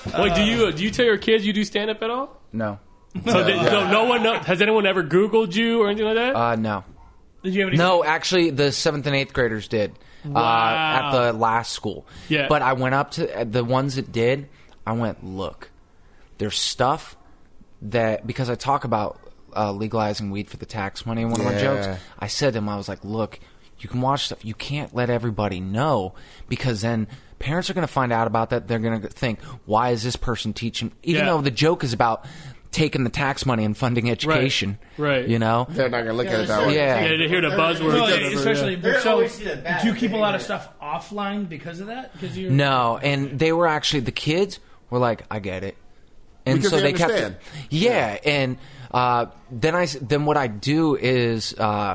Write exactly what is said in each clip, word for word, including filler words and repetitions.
Wait, do you do you tell your kids you do stand up at all? No. So, they, so no one know, has anyone ever Googled you or anything like that? Uh, no. Did you have any? No, actually, the seventh and eighth graders did. Wow. Uh, at the last school. Yeah. But I went up to the ones that did. I went, look, there's stuff that, because I talk about uh, legalizing weed for the tax money in one yeah. of my jokes, I said to him, I was like, look, you can watch stuff. You can't let everybody know, because then parents are going to find out about that. They're going to think, why is this person teaching? Even Yeah. though the joke is about taking the tax money and funding education. Right. You know? They're not going to look Yeah, at it that way. Yeah. Yeah, to hear the buzzwords. Well, whatever, especially, yeah. They're so always see that bad. do you keep a They lot of hear stuff offline because of that? Because you're No, and they were actually, the kids were like, I get it. And Because so they they kept understand. Yeah, and uh, then I then what I do is uh,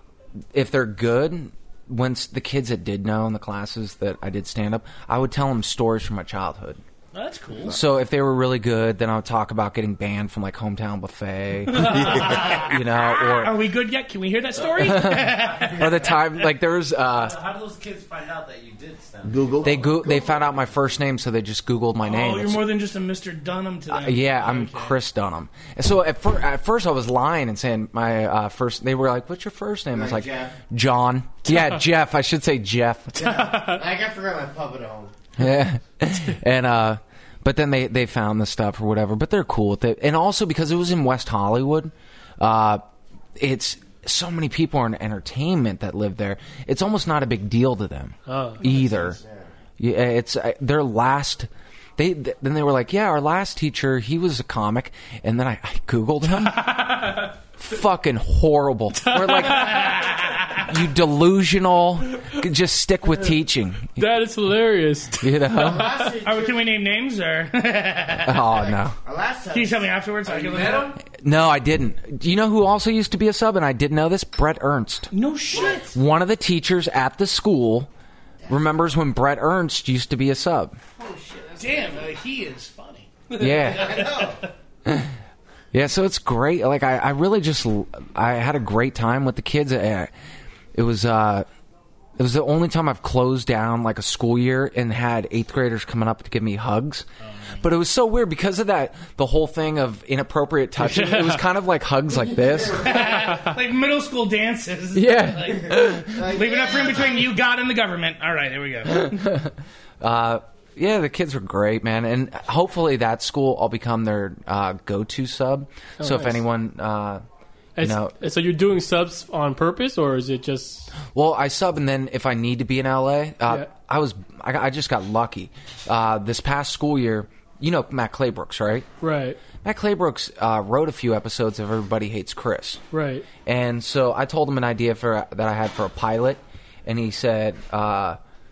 if they're good, once the kids that did know in the classes that I did stand up, I would tell them stories from my childhood. Oh, that's cool. So if they were really good, then I would talk about getting banned from like Hometown Buffet, you know, Are or we good yet? Can we hear that story? or the time like there was uh, How do those kids find out that you did stand? Google. they go they found out my first name, so they just Googled my name. Oh, you're It's- more than just a Mister Dunham to them. Uh, yeah, I'm Okay. Chris Dunham. And so at, fir- at first I was lying and saying my uh, first. They were like, "What's your first name?" I was like, Jeff. "John." Yeah, Jeff. I should say Jeff. Like, I forgot my puppet at home. Yeah, and uh, but then they they found the stuff or whatever. But they're cool with it, and also because it was in West Hollywood, uh, it's so many people are in entertainment that live there. It's almost not a big deal to them Oh. either. Yeah, it's uh, their last. They th- then they were like, yeah, our last teacher, he was a comic, and then I, I googled him. Fucking horrible. We're like, you delusional. Just stick with teaching. That is hilarious. You know? Last Are we, can we name names or? Can Oh no, Our last time. you tell me afterwards? So I can look it met up? him? no, I didn't. Do you know who also used to be a sub, and I didn't know this? Brett Ernst. No shit. One of the teachers at the school remembers when Brett Ernst used to be a sub. Damn, uh, he is funny. Yeah. Yeah, so it's great. Like I, I really just I had a great time with the kids. Uh, It was uh, it was the only time I've closed down like a school year and had eighth graders coming up to give me hugs. But it was so weird because of that, the whole thing of inappropriate touching. It was kind of like hugs like this. Like middle school dances. Yeah. Like, leave enough room between you, God, and the government. All right, there we go. Uh, yeah, the kids were great, man. And hopefully that school, I'll become their uh, go-to sub. so if nice. anyone... Uh, You And know, s- so you're doing subs on purpose, or is it just? well, I sub, and then if I need to be in L A, uh, Yeah. I was I, got- I just got lucky. Uh, this past school year, you know Matt Claybrooks, right? Right, Matt Claybrooks uh, wrote a few episodes of Everybody Hates Chris, right. and so I told him an idea for that I had for a pilot, and he said uh,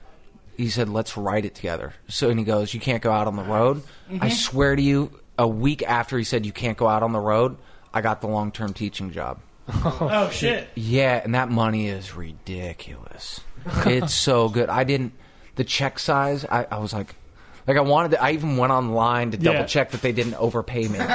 he said let's write it together. So and he goes, you can't go out on the road. I swear to you, a week after he said you can't go out on the road, I got the long-term teaching job. Oh shit. Yeah, and that money is ridiculous. It's so good. I didn't the check size. I, I was like, like I wanted. To, I even went online to double Yeah. check that they didn't overpay me.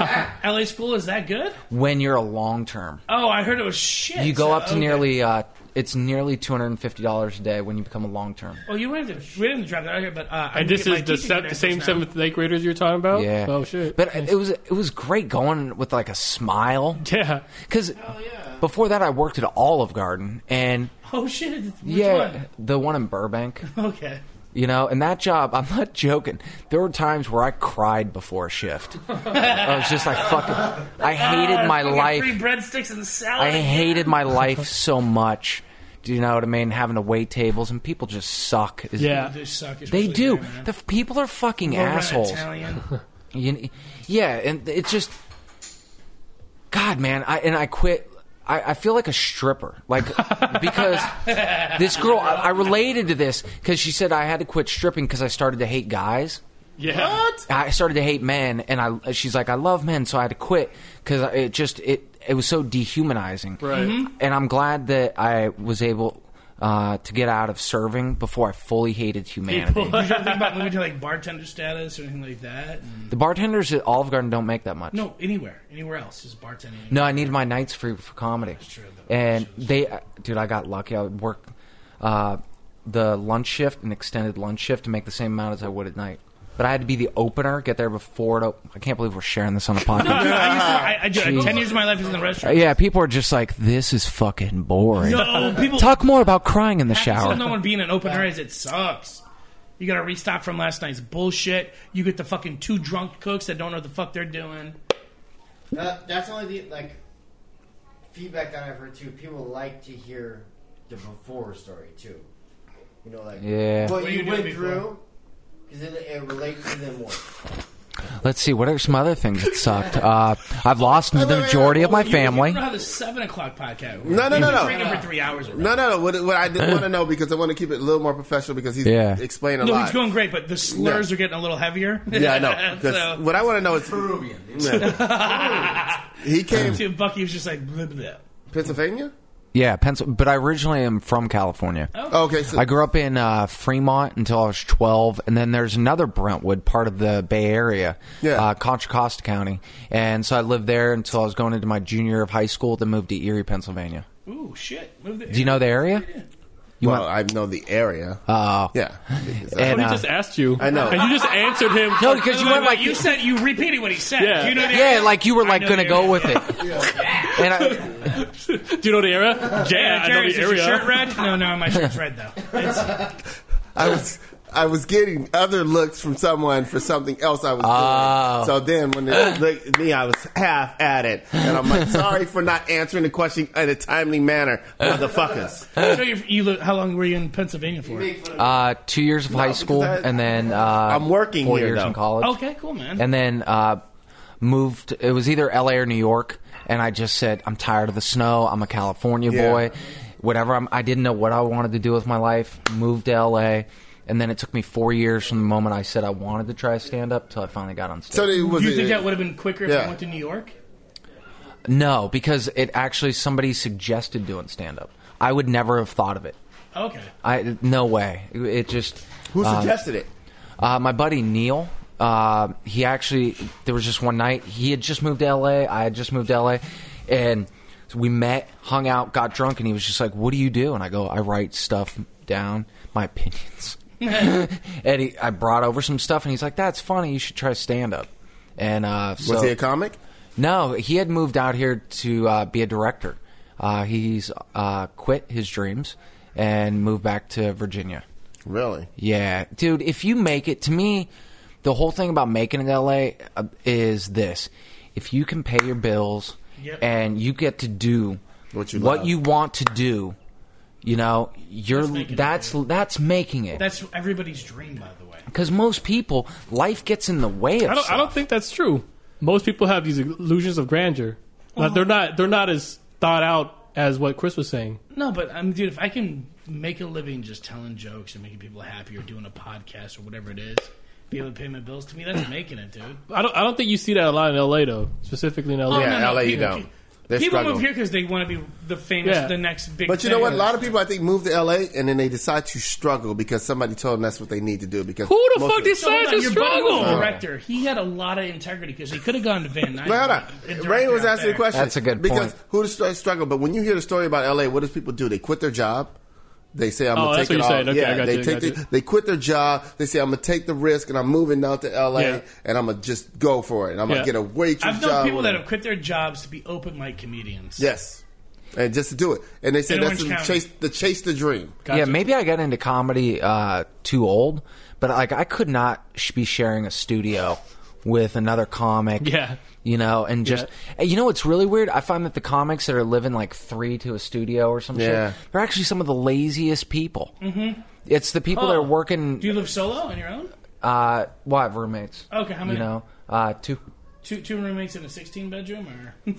L A school is that good? When you're a long term, Oh, I heard it was shit. you go up to Okay. nearly. Uh, it's nearly two hundred and fifty dollars a day when you become a long term. Oh, you went to we didn't drop that out here, but uh, I'm And this gonna is get the, my se- teaching the same credentials now. seventh and eighth graders you're talking about. Yeah. Oh shit. But it was it was great going with like a smile Yeah. because before that I worked at Olive Garden and Oh shit. Which yeah, one? the one in Burbank. Okay. You know, and that job, I'm not joking. There were times where I cried before a shift. I was just like, fucking, I hated my Fucking life. Free breadsticks and salad. I hated my life so much. Do you know what I mean? Having to wait tables, and people just suck. Is- Yeah. They suck. They especially do. there, man. The f- people are fucking Low rent assholes. Italian. You, yeah, and it's just, God, man. I and I quit. I, I feel like a stripper, like because this girl. I, I related to this because she said I had to quit stripping because I started to hate guys. Yeah. What? I started to hate men, and I. She's like, I love men, so I had to quit because it just it it was so dehumanizing. Right. Mm-hmm. And I'm glad that I was able uh, to get out of serving before I fully hated humanity. Did you ever think about moving to like bartender status or anything like that? And- The bartenders at Olive Garden don't make that much. no, anywhere, anywhere else, just bartending. No, I needed my nights free for comedy. true, though. And they, uh, dude, I got lucky. I would work uh, the lunch shift, an extended lunch shift, to make the same amount as I would at night. but I had to be the opener, get there before it. Op- I can't believe we're sharing this on the podcast. No, dude, I used to, I, I, do- Jeez. ten years of my life is in the Uh, restaurant. yeah, people are just like, this is fucking boring. No, people Talk more about crying in the half shower. the no one being an opener is it sucks. You got to restock from last night's bullshit. You get the fucking two drunk cooks that don't know what the fuck they're doing. Uh, that's only the like feedback that I've heard too. People like to hear the before story too. You know, like Yeah. what, What you you went doing through, because it, it relates to them more. Let's see, what are some other things that sucked? Uh, I've lost the majority of my You- You family. don't know how the seven o'clock podcast. No, no, You've no, been no. drinking for three hours. Already. No, no, no. What, what I did want to know, because I want to keep it a little more professional, because he's Yeah. explaining a No, lot. he's going great, but the slurs Yeah. are getting a little heavier. Yeah, I know. 'Cause so, what I want to know is Peruvian. Yeah. He came see, Bucky was just like, blah, blah. Pennsylvania. Yeah, Pencil, but I originally am from California. Oh, okay, so I grew up in uh, Fremont until I was twelve, and then there's another Brentwood, part of the Bay Area, Yeah. uh, Contra Costa County. And so I lived there until I was going into my junior year of high school, then moved to Erie, Pennsylvania. Ooh, shit. Move the, Do you know the area? You well, went- I know the area. Oh. Yeah. And, He uh, just asked you. I know. And you just answered him. no, because you Wait, went wait, like... you said you repeated what he said. Yeah. Do you know the yeah, area? like you were I like know going to the go area. with it. And I, Do you know the area? Yeah, Yeah, I know Jerry, the is your area. shirt red? No, no, my shirt's red though. It's, I was I was getting other looks from someone for something else I was Oh. doing. So then when they looked at me, I was half at it. And I'm like, sorry for not answering the question in a timely manner, motherfuckers. so you, you live, how long were you in Pennsylvania for? uh, two years of high because school, I- and then uh, I'm working four here, years though. in college. Okay, cool, man. And then uh, moved. It was either L A or New York, and I just said, I'm tired of the snow. I'm a California Yeah. boy. Whatever. I'm, I didn't know what I wanted to do with my life. Moved to L A, and then it took me four years from the moment I said I wanted to try stand up till I finally got on stage. So it was Do you it- think that would have been quicker if Yeah. you went to New York? No, because it actually somebody suggested doing stand up. I would never have thought of it. Okay. I no way. It, it just who uh, suggested it? Uh, my buddy Neil, uh, he actually, there was just one night, he had just moved to L A, I had just moved to L A, and so we met, hung out, got drunk, and he was just like, what do you do? And I go, I write stuff down, my opinions. And he, I brought over some stuff, and he's like, that's funny, you should try stand-up. And uh, so, Was he a comic? No, he had moved out here to uh, be a director. Uh, he's uh, quit his dreams and moved back to Virginia. Really? Yeah, dude, if you make it, to me, the whole thing about making it in L A uh, is this. If you can pay your bills Yep. and you get to do What you what love. you want to do, you know, you're That's making it, that's dude. that's making it. That's everybody's dream, by the way. Because most people, life gets in the way of I don't, I don't stuff. think that's true. Most people have these illusions of grandeur. But they're not. They're not as thought out as what Chris was saying. No, but I mean, dude, if I can make a living just telling jokes and making people happy or doing a podcast or whatever it is, be able to pay my bills, to me, that's making it, dude. I don't. I don't think you see that a lot in L A though. Specifically in L A. Oh, Yeah, no, no, L A you people- don't. They People struggle. move here because they want to be the famous, Yeah. the next big. But you know thing. what? A lot of people, I think, move to L A and then they decide to struggle because somebody told them that's what they need to do. Because Who the most fuck of- decides So hold on, to your buddy was a struggle? director. He had a lot of integrity because he could have gone to Van Nuys. Wait, hold a on. director Ray was out asking there. a question. That's a good because point. who does struggle? But when you hear the story about L A, what does people do? They quit their job. They say, "I'm Oh, gonna that's take what it you're all." saying. Okay, yeah, I got they you, take got the, you. they quit their job. They say, "I'm gonna take the risk and I'm moving out to L A Yeah. and I'm gonna just go for it. And I'm Yeah. gonna get a waitress I've known job." people that whatever." have quit their jobs to be open mic comedians. Yes, and just to do it. And they say In that's Orange the County. chase, the chase the dream. Gotcha. Yeah, maybe I got into comedy uh, too old, but like I could not sh- be sharing a studio with another comic. Yeah. You know, and just and you know what's really weird? I find that the comics that are living like three to a studio or some Yeah. shit, they're actually some of the laziest people. Mm-hmm. It's the people that Oh. are working. Do you live solo on your own? Uh, well, I have roommates. Okay, how many? You know, uh, two. Two two roommates in a sixteen bedroom, or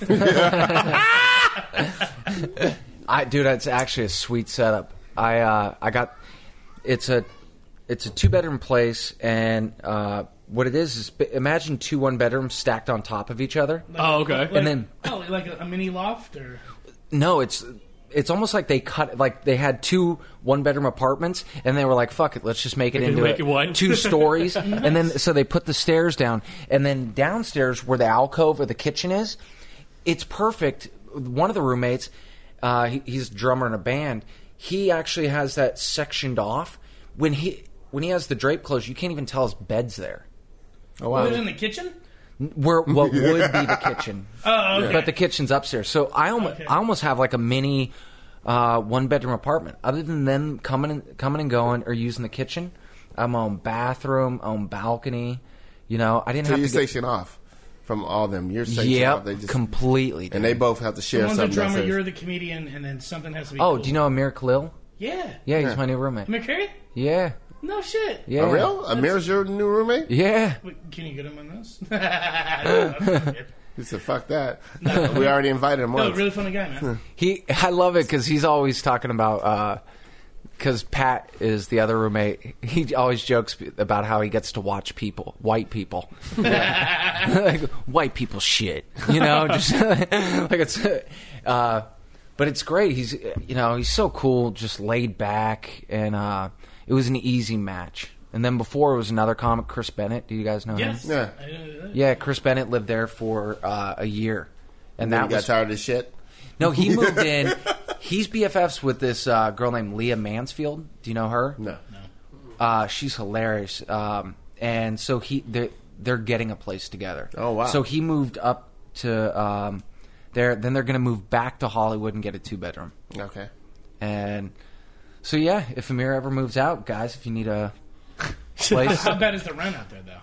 I dude, it's actually a sweet setup. I uh, I got it's a it's a two bedroom place, and uh, what it is is b- imagine two one bedrooms stacked on top of each other. Oh, okay. like, And then- oh, like a, a mini loft, or No, it's it's almost like they cut like they had two one bedroom apartments, and they were like, "Fuck it, let's just make it Make it- into make a- it one." two stories." And then so they put the stairs down, and then downstairs where the alcove or the kitchen is, it's perfect. One of the roommates, uh, he, he's a drummer in a band. He actually has that sectioned off. When he when he has the drape closed, you can't even tell his bed's there. Oh Was wow. it in the kitchen? Where what would be the kitchen, Oh, okay. but the kitchen's upstairs. So I almost Okay. I almost have like a mini uh, one bedroom apartment. Other than them coming and, coming and going or using the kitchen, I have my own bathroom, own balcony. You know, I didn't So have you to. Get, station off from all them. You're stationed yep, off. They just completely. and they dude. both have to share One's a something. drummer, that says- you're the comedian, and then something has to be Oh, cool. do you know Amir Khalil? Yeah. Yeah, he's Yeah. my new roommate. McCurry? Yeah, No shit. yeah. Oh, real? Amir's your new roommate? Yeah. Wait, can you get him on this? He said, "Fuck that." We already invited him No, once. really funny guy, man. He, I love it because he's always talking about. Because Pat is the other roommate. He always jokes about how he gets to watch people, white people, like, white people shit. You know, just like it's. Uh, but it's great. He's, you know, he's so cool, just laid back, and uh, it was an easy match. And then before it was another comic, Chris Bennett. Do you guys know Yes. him? Yeah. I know that. Yeah, Chris Bennett lived there for uh, a year, and Then that you got was tired of this shit. no. He moved in. He's B F Fs with this uh, girl named Leah Mansfield. Do you know her? No. Uh, she's hilarious. Um, and so he they're, they're getting a place together. Oh, wow. So he moved up to um, there. Then they're going to move back to Hollywood and get a two bedroom. Okay. And so yeah, if Amir ever moves out, guys, if you need a place, How bad is the rent out there, though?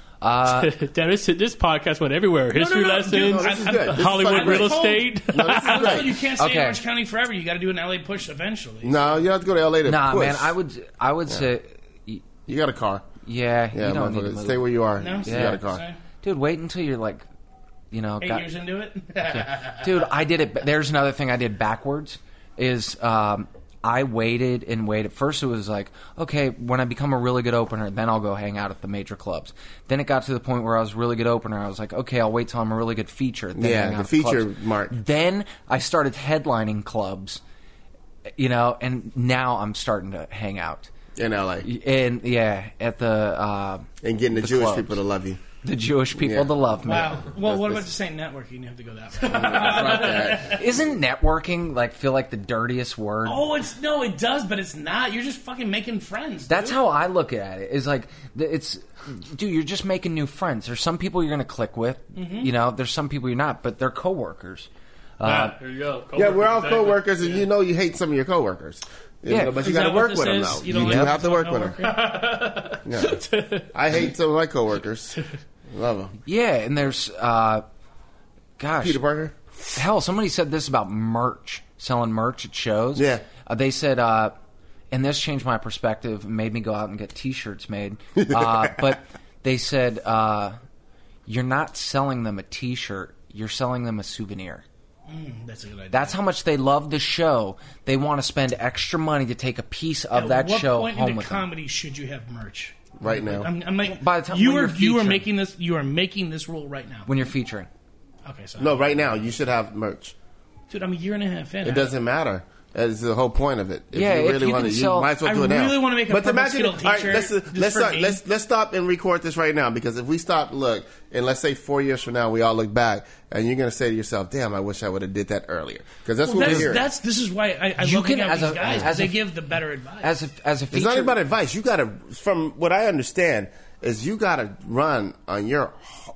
uh, Damn, this, this podcast went everywhere. History no, no, lessons, dude, No, this is I- good. This is Hollywood fucking real great. estate. No, this is I was told great. you can't stay Okay. in Orange County forever. You got to do an L A push eventually. No, you have to go to L A to nah, push. man, I would I would say, y- You got a car. yeah, Yeah, you don't need to motherfucker. move. Stay where you are. No? You Yeah. got a car. Sorry. Dude, wait until you're like, you know, Eight got- years into it. Dude, I did it. There's another thing I did backwards. Is um, I waited and waited. First, it was like, okay, when I become a really good opener, then I'll go hang out at the major clubs. Then it got to the point where I was a really good opener. I was like, okay, I'll wait till I'm a really good feature. Then Yeah, hang out the at feature clubs. mark. Then I started headlining clubs, you know, and now I'm starting to hang out. In L A. And yeah, at the uh, And getting the, the Jewish clubs. people to love you. the Jewish people Yeah. to love me. Wow. Well, what about that's- just saying networking? You have to go that way. Fuck that. Isn't networking like feel like the dirtiest word? Oh, it's no, it does, but it's not. You're just fucking making friends. That's dude. how I look at it. Is like the- it's, dude, you're just making new friends. There's some people you're gonna click with, Mm-hmm. you know. There's some people you're not, but they're coworkers. Uh, Ah, here you go. Yeah, we're all Exactly. coworkers, and you know you hate some of your coworkers. You Yeah. know, but you Is got to that work what with them, this is? though. You You, don't do like have to work with coworker? them. Yeah. I hate some of my coworkers. Love them. yeah, and there's, uh, gosh, Peter Parker. hell, somebody said this about merch, selling merch at shows. Yeah. uh, they said, uh, and this changed my perspective and made me go out and get T-shirts made. Uh, but they said, uh, you're not selling them a T-shirt; you're selling them a souvenir. Mm, that's a good idea. That's how much they love the show. They want to spend extra money to take a piece of At that what show point home into with them. comedy should you have merch? Right now. I'm, I'm like, By the time- you when are you're you are featuring. making this you are making this rule right now. When you're featuring. Okay, so No, right now you should have merch. dude, I'm a year and a half in. It doesn't matter. That's the whole point of it. If Yeah, you if really you want can to, sell- you might as well I do it now. really wanna make a but purple imagine, Skittle all right, t-shirt let's just let's for start, me. let's let's stop and record this right now because if we stop, look, and let's say four years from now we all look back and you're gonna say to yourself, "Damn, I wish I would have did that earlier." Because that's Well, what that's, we're hearing. that's this is why I, I You love can- hanging out as with a- these guys. as They a- give the better advice. As a, as a It's feature. not about advice. You gotta, from what I understand, is you gotta run on your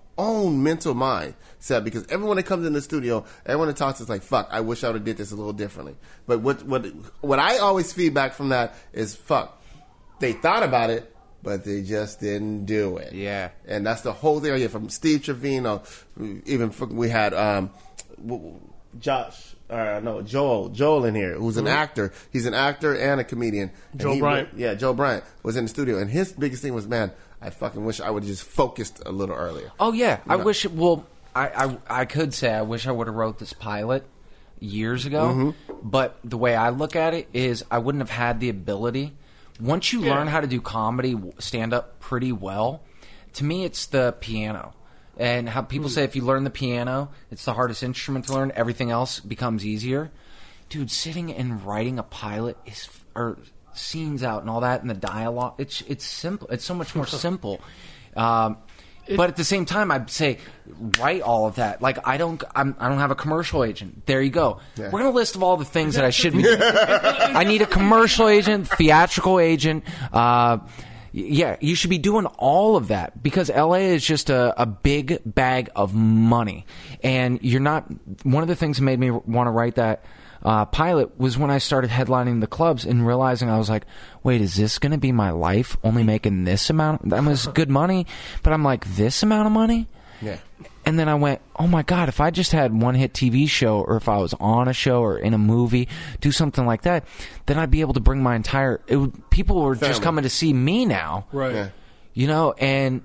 own mental mind set because everyone that comes in the studio, everyone that talks is like, "Fuck, I wish I would have did this a little differently." But what what what I always feedback from that is, "Fuck, they thought about it, but they just didn't do it." Yeah. And that's the whole thing I get from Steve Trevino. Even from, we had um, w- w- Josh. Uh, no, Joel. Joel in here, who's an actor. He's an actor and a comedian. And Joe he- Bryant. Yeah, Joe Bryant was in the studio, and his biggest thing was, man, I fucking wish I would have just focused a little earlier. Oh, yeah. I know. wish, well, I, I, I could say I wish I would have wrote this pilot years ago. Mm-hmm. But the way I look at it is I wouldn't have had the ability. Once you Yeah. learn how to do comedy, stand up pretty well, to me, it's the piano. And how people say if you learn the piano, it's the hardest instrument to learn. Everything else becomes easier. Dude, sitting and writing a pilot is, or scenes out and all that, and the dialogue, it's it's simple. It's so much more simple. Um, but at the same time, I'd say write all of that. Like I don't, I'm, I don't have a commercial agent. There you go. Yeah. We're gonna list of all the things that I should be. I need a commercial agent, theatrical agent. Uh, Yeah, you should be doing all of that because L A is just a, a big bag of money. And you're not... One of the things that made me want to write that uh, pilot was when I started headlining the clubs and realizing I was like, wait, is this going to be my life? Only making this amount? That was good money, but I'm like, this amount of money? Yeah. And then I went, oh my God, if I just had one hit T V show or if I was on a show or in a movie, do something like that, then I'd be able to bring my entire... It would, people were Family. just coming to see me now. Right. Yeah. You know, and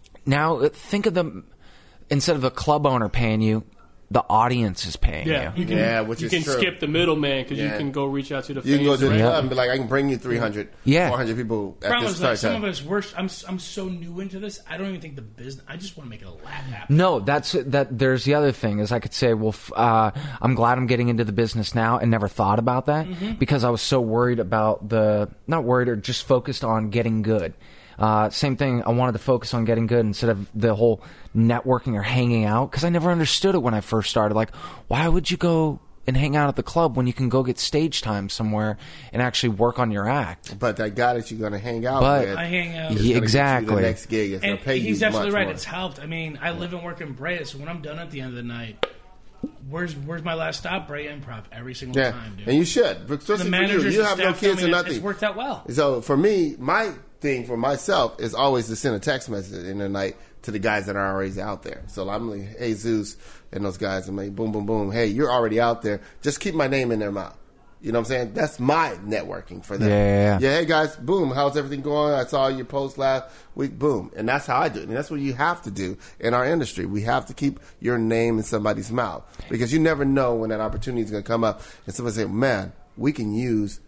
now think of them, instead of a club owner paying you, the audience is paying Yeah, you. you can, Yeah, which you is can true. skip the middleman because you Yeah. can go reach out to the You can go fans to the directly. club and be like, I can bring you three hundred, Yeah. four hundred people at Problem this is, like, start some time. of us, we're, I'm, I'm so new into this. I don't even think the business. I just want to make it a laugh happen. No, that's that. There's the other thing is I could say, well, f- uh, I'm glad I'm getting into the business now, and never thought about that because I was so worried about the not worried or just focused on getting good. Uh, same thing. I wanted to focus on getting good instead of the whole networking or hanging out because I never understood it when I first started. Like, why would you go and hang out at the club when you can go get stage time somewhere and actually work on your act? But that guy that you're going to hang out But- with, I hang out. is Yeah, gonna get you exactly. the next gig is going And to pay you he's absolutely much right. more. It's helped. I mean, I live and work in Brea, so when I'm done at the end of the night, where's where's my last stop? Brea Improv every single Yeah, time, dude. and you should. the Especially for you. managers You and have no staff tell kids me or that nothing. it's worked out well. So for me, my thing for myself is always to send a text message in the night to the guys that are already out there. So I'm like, hey, Zeus and those guys, I'm like, boom, boom, boom. Hey, you're already out there. Just keep my name in their mouth. You know what I'm saying? That's my networking for them. Yeah, yeah, yeah. Yeah, hey, guys, boom, how's everything going? I saw your post last week, boom. And that's how I do it. And that's what you have to do in our industry. We have to keep your name in somebody's mouth because you never know when that opportunity is going to come up and somebody say, man, we can use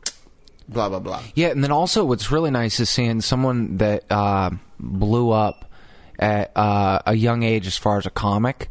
blah, blah, blah. Yeah, and then also what's really nice is seeing someone that uh, blew up at uh, a young age as far as a comic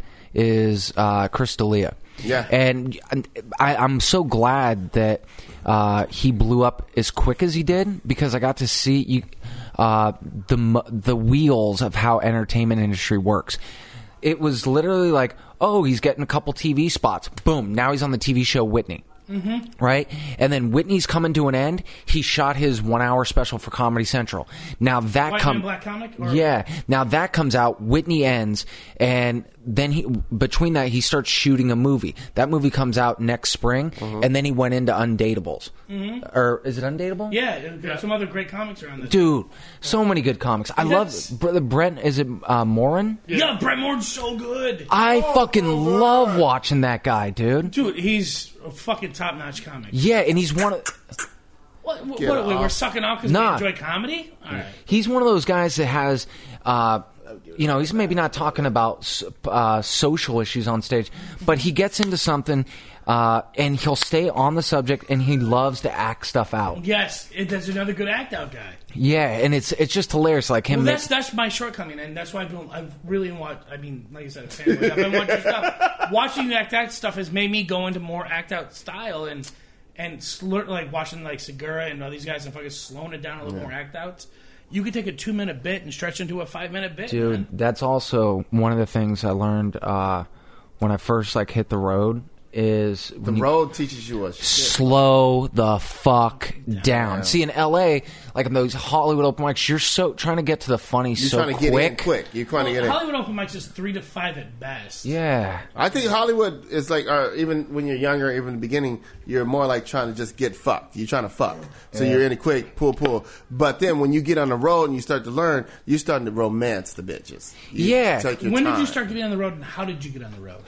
is uh, Chris D'Elia. Yeah. And I, I'm so glad that uh, he blew up as quick as he did because I got to see you, uh, the m- the wheels of how entertainment industry works. It was literally like, oh, he's getting a couple T V spots. Boom, now he's on the T V show Whitney. Mm-hmm. Right? And then Whitney's coming to an end. He shot his one-hour special for Comedy Central. Now that White comes... Man Black Comic? Or- Yeah. Now that comes out, Whitney ends, and then he between that, he starts shooting a movie. That movie comes out next spring, and then he went into Undateables. Mm-hmm. Or is it Undateable? Yeah, there's some other great comics around this. Dude, so many good comics. I love... That's- Br- Brent, is it uh, Morin? Yeah, Brett Moore's so good. I fucking love watching that guy, dude. Dude, he's a fucking top-notch comic. Yeah, and he's one of... What, what, Get what wait, we're off. sucking off because Nah. we enjoy comedy? All right. He's one of those guys that has, uh, you know, he's maybe not talking about uh, social issues on stage, but he gets into something uh, and he'll stay on the subject and he loves to act stuff out. Yes, it, that's another good act-out guy. Yeah, and it's it's just hilarious, like him. Well, that- that's that's my shortcoming, and that's why I've, been, I've really watched. I mean, like I said, a fan. I've been watching your stuff. Watching you act out stuff has made me go into more act out style and and slur, like watching like Segura and all these guys and fucking slowing it down a little more act outs. You could take a two minute bit and stretch into a five minute bit, Dude, man. that's also one of the things I learned uh, when I first like hit the road is The when you road teaches you a shit. slow the fuck down. See, in L A, like in those Hollywood open mics, you're so trying to get to the funny You're so trying to get quick. in quick. You're trying to Well, get in. Hollywood open mics is three to five at best. Yeah. I think Hollywood is like, uh, even when you're younger, even in the beginning, you're more like trying to just get fucked. You're trying to fuck. So you're in a quick, pull, pull. But then when you get on the road and you start to learn, you're starting to romance the bitches. You Yeah. take your When did time. you start getting on the road, and how did you get on the road?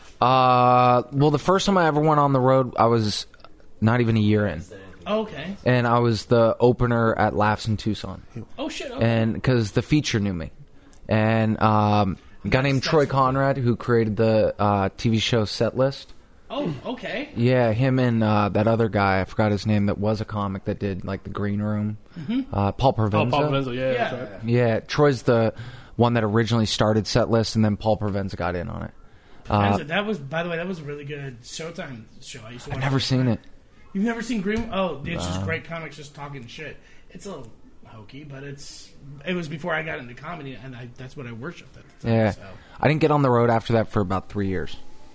Uh, well, the first time I ever went on the road, I was not even a year in, Oh, okay. and I was the opener at Laughs in Tucson, Oh shit. Okay. and because the feature knew me, and um, a guy named That's- Troy that's- Conrad who created the uh, T V show Set List. oh, okay. Yeah, him and uh, that other guy, I forgot his name, that was a comic that did like the Green Room. Uh, Paul Oh, Provenza. Paul Provenza, yeah, Yeah. that's right. Yeah, Troy's the one that originally started Set List, and then Paul Provenza got in on it. Uh, That's- that was, by the way, that was a really good Showtime show. I used to watch. I've never it. seen it. You've never seen Green? Oh, it's just great comics, just talking shit. It's a little hokey, but it's. It was before I got into comedy, and I, that's what I worshipped at the time. Yeah, So. I didn't get on the road after that for about three years.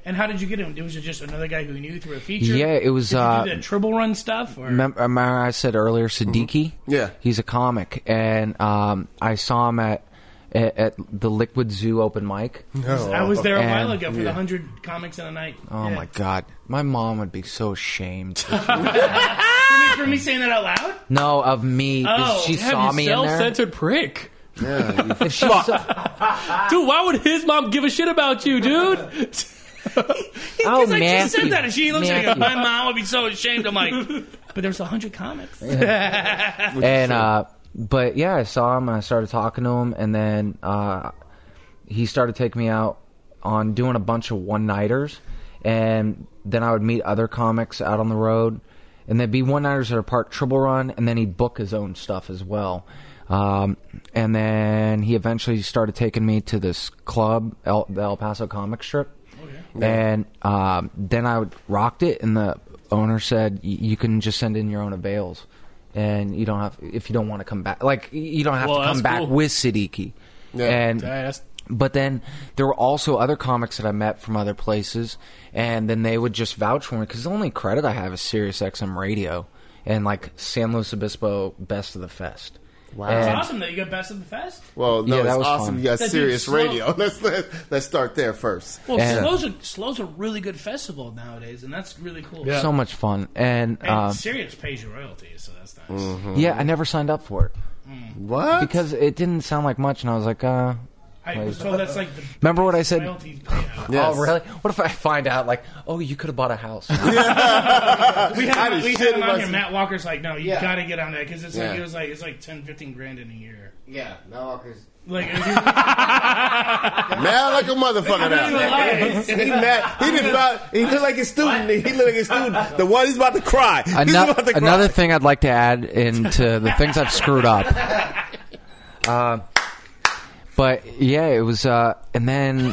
And how did you get him? Was it just another guy who knew you through a feature? Yeah, it was. Did you uh, do the Tribble Run stuff? Or? Remember, remember I said earlier, Siddiqui? Yeah. He's a comic, and um, I saw him at, at at the Liquid Zoo open mic. I was there a And- while ago for the yeah. hundred comics in a night. Oh Yeah. my god, my mom would be so ashamed. For me, for me saying that out loud? No, of me. Oh, she Damn, saw you me in there. self-centered prick. Yeah, you If she saw, Dude, why would his mom give a shit about you, dude? oh Because I man, just said that, and she looks at me and goes, Matthew. my mom would be so ashamed. I'm like, but there's a hundred comics. and uh, but yeah, I saw him. And I started talking to him, and then uh, he started taking me out on doing a bunch of one nighters, and then I would meet other comics out on the road, and there'd be one nighters that are part Tribble Run, and then he'd book his own stuff as well. Um, and then he eventually started taking me to this club, El, the El Paso Comic Strip. And um, then I would rocked it, and the owner said, y- "You can just send in your own avails, and you don't have if you don't want to come back. Like you don't have Well, to come that's back cool. with Siddiqui." Yeah. And That's- but then there were also other comics that I met from other places, and then they would just vouch for me because the only credit I have is Sirius X M Radio and like San Luis Obispo Best of the Fest. Wow. It's And- awesome that you got Best of the Fest. Well, no, Yeah, that it's was awesome. fun. You got That dude's serious slow. radio. Let's let, let's start there first. Well, And- Slow's a, Slow's a really good festival nowadays, and that's really cool. Yeah. So much fun, and, And uh, Sirius pays you royalties, so that's nice. Mm-hmm. yeah, I never signed up for it What? because it didn't sound like much, and I was like, uh. I was told that's like the Remember what I said? royalties payout. Yes. Oh, really? What if I find out, like, oh, you could have bought a house? We I had, did we shit had him in out my- here. Matt Walker's like, no, you Yeah. got to get on that because it's Yeah. like it was like it's like ten, fifteen grand in a year. Yeah, Matt Walker's. Like, it was- Mad like a motherfucker now. Nice. He mad. He didn't. find- He looked like a student. He looked like a student. The one he's about to cry. He's Ano- about to cry. another thing I'd like to add into the things I've screwed up. Uh, but yeah, it was, uh, and then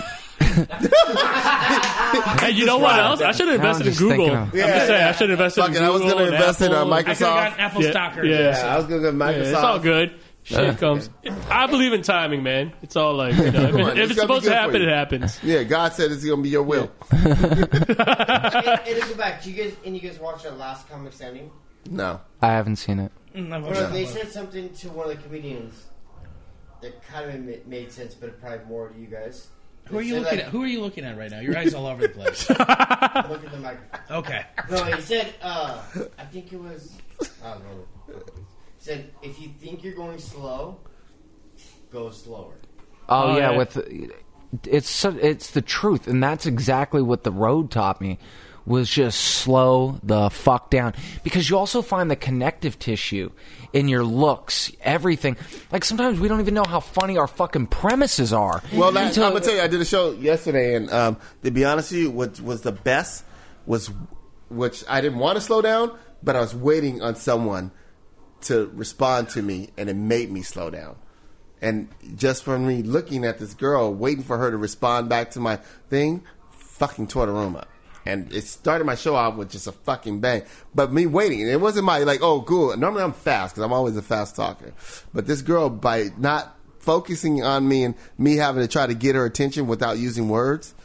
Hey, you know what else? I should have Now I'm invested in just Google. thinking I'm of- just saying, Yeah. I should have invested Fuck in it, I was Google. gonna and invest in, uh, Apple. Microsoft. I could have gotten Apple Yeah, stocker. yeah. Yeah, I was gonna go to Microsoft. Yeah, it's all good. Shit comes. I believe in timing, man. It's all like, you know, if, Come on, if it's it's gonna be supposed to good for happen, you. it happens. Yeah, God said it's gonna be your will. and, and to go back, do you guys and you guys watch that last comic standing? No. I haven't seen it. Mm, I watched Well, that they one. said something to one of the comedians that kind of ma- made sense, but probably more to you guys. Who are They you said, looking like, at? Who are you looking at right now? Your eyes all over the place. Look at the microphone. Okay. No, he said, uh, I think it was, I don't know. He said, if you think you're going slow, go slower. Oh, Oh, yeah, yeah. with it's so, it's the truth, and that's exactly what the road taught me. Was just slow the fuck down, because you also find the connective tissue in your looks, everything. Like sometimes we don't even know how funny our fucking premises are. Well, that, Until- I'm gonna tell you, I did a show yesterday, and um, to be honest with you, what was the best was, which I didn't want to slow down, but I was waiting on someone to respond to me, and it made me slow down. And just from me looking at this girl, waiting for her to respond back to my thing, fucking tore the room up. And it started my show off with just a fucking bang. But me waiting, and it wasn't my, like, oh, cool. Normally I'm fast, because I'm always a fast talker. But this girl, by not focusing on me and me having to try to get her attention without using words,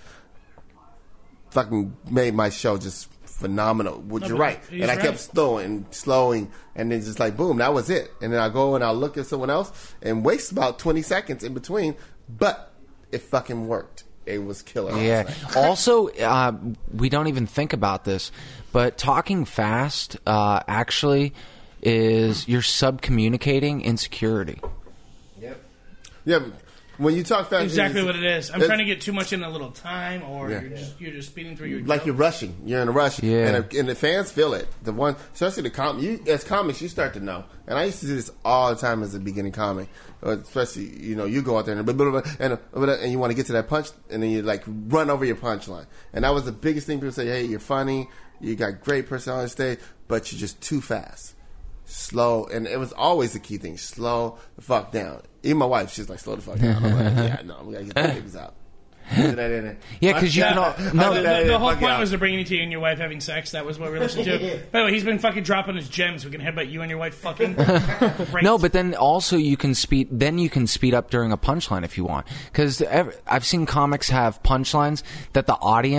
fucking made my show just phenomenal. Which No, you're but right. he's And I right. kept slowing, slowing, and then just like, boom, that was it. And then I go and I'll look at someone else and waste about twenty seconds in between. But it fucking worked. It was killer. Yeah. last night. Also, uh, we don't even think about this, but talking fast uh, actually is you're subcommunicating insecurity. Yep. Yeah, but when you talk fast, Exactly it's- what it is. I'm it's- trying to get too much in a little time, or Yeah. you're just you're just speeding through your like you're jokes. rushing. You're in a rush. Yeah. And, and the fans feel it. The one, especially the com, you as comics, you start to know. And I used to do this all the time as a beginning comic. Uh, Especially, you know, you go out there and blah, blah, blah, and, uh, and you want to get to that punch, and then you like run over your punchline. And that was the biggest thing. People say, "Hey, you're funny. You got great personality on stage, but you're just too fast." Slow, and it was always the key thing. Slow the fuck down. Even my wife, she's like, slow the fuck down. I'm like, yeah, no, we gotta get the babies out. Do that in it. Yeah, because you Yeah. can all, No, no, the, that the, the is whole fucking point out. was to bring you to you and your wife having sex. That was what we were listening to. By the way, he's been fucking dropping his gems. We can headbutt you and your wife fucking. Great. No, but then also you can speed. Then you can speed up during a punchline if you want. Because I've seen comics have punchlines that the audience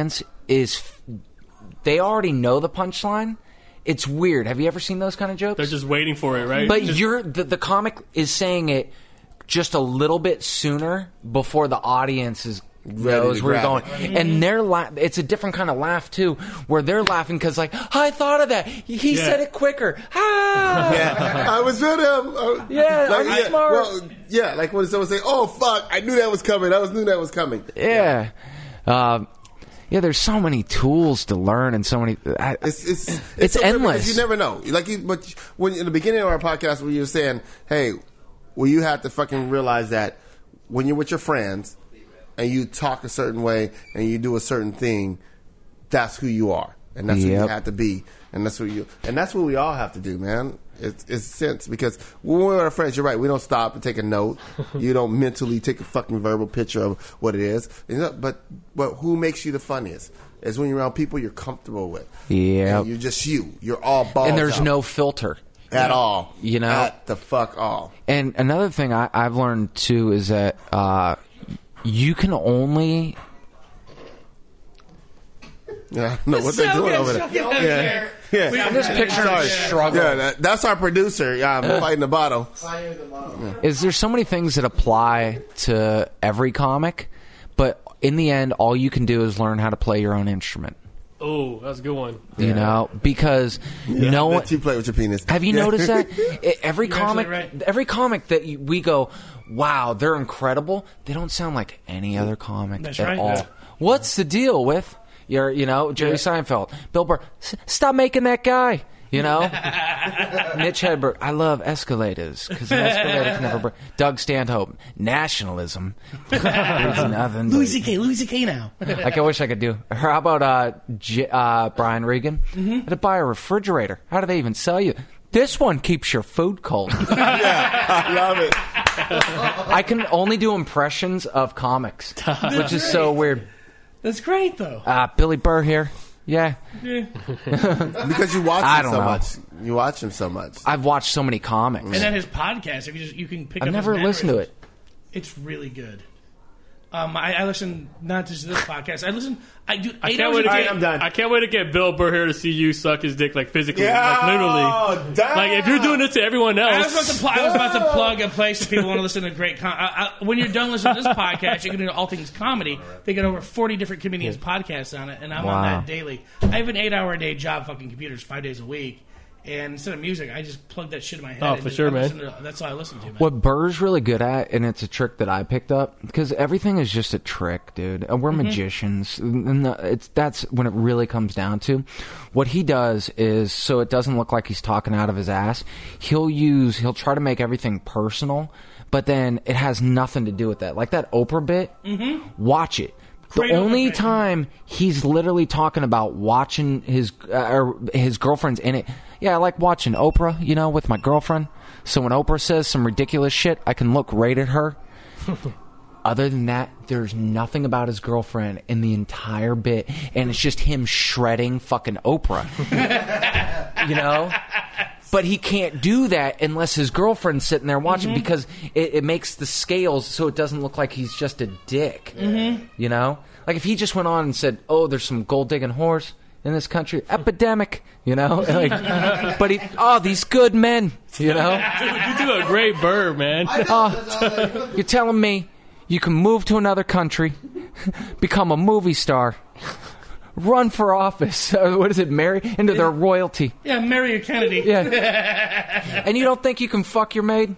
is f- they already know the punchline. It's weird. Have you ever seen those kind of jokes? They're just waiting for it, right? But just, you're the, the comic is saying it just a little bit sooner before the audience is knows to where you're grab going, and they're la- it's a different kind of laugh too, where they're laughing because like I thought of that. He Yeah. said it quicker. Ah! Yeah, I was ready. Uh, Yeah, I'm yeah, smart. Well, yeah, like when someone say, "Oh fuck, I knew that was coming. I was knew that was coming." Yeah. Um, yeah, there's so many tools to learn and so many. I, It's it's it's, It's so weird endless. because you never know. Like, you, but when in the beginning of our podcast, when you were saying, "Hey, well, you have to fucking realize that when you're with your friends and you talk a certain way and you do a certain thing, that's who you are, and that's who you Yep. have to be, and that's who you, and that's what we all have to do, man." It's, it's sense because when we're with our friends, you're right. We don't stop and take a note. You don't mentally take a fucking verbal picture of what it is. You know, but but who makes you the funniest? Is when you're around people you're comfortable with. Yep. And you're just you. You're all balls and there's out. no filter. At all. You know? At the fuck all. And another thing I, I've learned too is that uh, you can only. Yeah, I know what they're doing over there. Yeah. Yeah. I'm just picturing Sorry. struggle. Yeah, that, that's our producer. Yeah, I'm fighting the bottle. Fire the model. Is there so many things that apply to every comic, but in the end, all you can do is learn how to play your own instrument. oh, that's a good one. You know, because no one. Let you play with your penis. Have you Yeah. noticed that I- every You're comic, absolutely right. every comic that you, we go, wow, they're incredible. They don't sound like any other comic That's at right. all. Yeah. What's the deal with your, you know, Jerry Seinfeld, Bill Burr? S- stop making that guy. You know, Mitch Hedberg. I love escalators because an escalator can never break. Doug Stanhope. Nationalism. There's nothing. Louis C K, Louis C K now. Like I wish I could do. How about uh, J- uh, Brian Regan? Mm-hmm. Had to buy a refrigerator. How do they even sell you? This one keeps your food cold. I love it. I can only do impressions of comics, which is so weird. That's great though. Uh, Billy Burr here. Yeah, Because you watch I him don't so know. much. You watch him so much. I've watched so many comics. And then his podcast, if you just you can pick I've up. never his listened to mannerisms. it. It's really good. Um, I, I listen not just to this podcast. I listen. I do. I eight can't hours wait a to day. get. I'm done. I can't wait to get Bill Burr here to see you suck his dick like physically, Yeah, like literally. oh, damn. Like if you're doing it to everyone I was, about else, to pl- I was about to plug a place if people want to listen to great. Com- I, I, when you're done listening to this podcast, you can do All Things Comedy. They got over forty different comedians' podcasts on it, and I'm on Wow. that daily. I have an eight-hour a day job, fucking computers, five days a week. And instead of music, I just plug that shit in my head. Oh, and for just- sure, I man. listen to- that's all I listen to, man. What Burr's really good at, and it's a trick that I picked up, because everything is just a trick, dude. And we're magicians. And the- it's that's when it really comes down to. What he does is, so it doesn't look like he's talking out of his ass, he'll use, he'll try to make everything personal, but then it has nothing to do with that. Like that Oprah bit, watch it. Great The only Oprah bit. time he's literally talking about watching his uh, or his girlfriend's in it. Yeah, I like watching Oprah, you know, with my girlfriend. So when Oprah says some ridiculous shit, I can look right at her. Other than that, there's nothing about his girlfriend in the entire bit, and it's just him shredding fucking Oprah. You know? But he can't do that unless his girlfriend's sitting there watching, because it, it makes the scales so it doesn't look like he's just a dick. Mm-hmm. You know? Like if he just went on and said, oh, there's some gold digging whores in this country, epidemic, you know? Like, but he, oh, these good men, you know? you do a great Burr, man. Oh, you're telling me you can move to another country, become a movie star, run for office, uh, what is it, marry into their royalty. Yeah, Mario Kennedy. Yeah. And you don't think you can fuck your maid?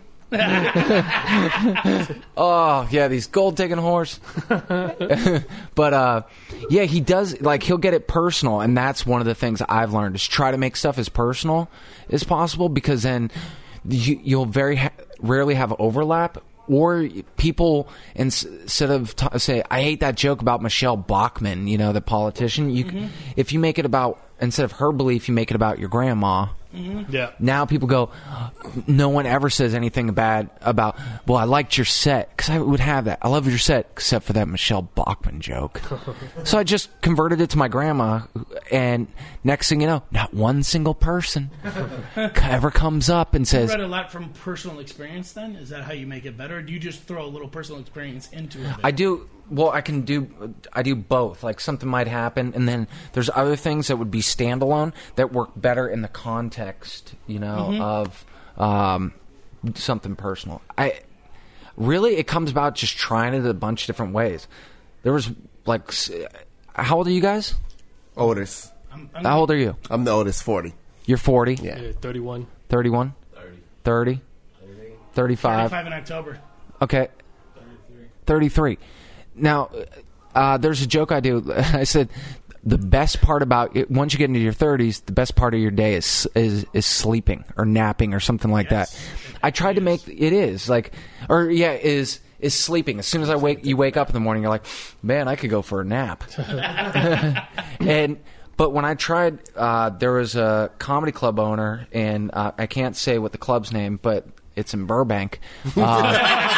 Oh, yeah, these gold digging whores. But, uh, yeah, he does, like, he'll get it personal, and that's one of the things I've learned, is try to make stuff as personal as possible, because then you, you'll very ha- rarely have overlap. Or people, ins- instead of t- say, I hate that joke about Michelle Bachmann, you know, the politician. You, mm-hmm. If you make it about, instead of her belief, you make it about your grandma. Mm-hmm. Yeah. Now people go, no one ever says anything bad about, well, I liked your set, because I would have that. I love your set, except for that Michelle Bachmann joke. So I just converted it to my grandma, and next thing you know, not one single person ever comes up and You says, read a lot from personal experience then? Is that how you make it better? Or do you just throw a little personal experience into it? I do. well, I can do I do both. Like something might happen, and then there's other things that would be standalone that work better in the context, you know, mm-hmm. of um, something personal. I really it comes about just trying it a bunch of different ways. There was like, how old are you guys? Oldest. I'm, I'm how old are you? I'm the oldest, forty. You're forty? Yeah. yeah thirty-one. thirty-one? thirty. thirty? thirty-five? thirty-five in October. Okay. thirty-three. thirty-three. Now, uh, there's a joke I do. I said, the best part about it, once you get into your thirties, the best part of your day is is, is sleeping or napping or something like Yes, that. I tried to make, it is, like, or yeah, is is sleeping. As soon as I wake, you wake up in the morning, you're like, man, I could go for a nap. and... But when I tried, uh, there was a comedy club owner, and uh, I can't say what the club's name, but it's in Burbank. Uh,